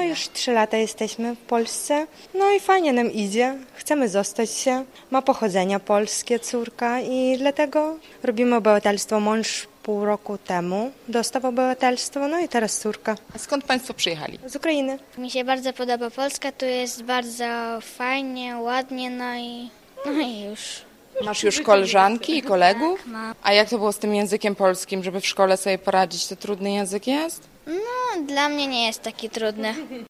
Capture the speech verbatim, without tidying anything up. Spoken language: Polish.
już trzy lata jesteśmy w Polsce. No i fajnie nam idzie. Chcemy zostać się. Ma pochodzenia polskie córka i dlatego robimy obywatelstwo. Mąż pół roku temu dostał obywatelstwo, no i teraz córka. A skąd Państwo przyjechali? Z Ukrainy. Mi się bardzo podoba Polska, tu jest bardzo fajnie, ładnie, no i, no i już. Masz już koleżanki i kolegów? Mam. A jak to było z tym językiem polskim, żeby w szkole sobie poradzić? To trudny język jest? No, dla mnie nie jest taki trudny.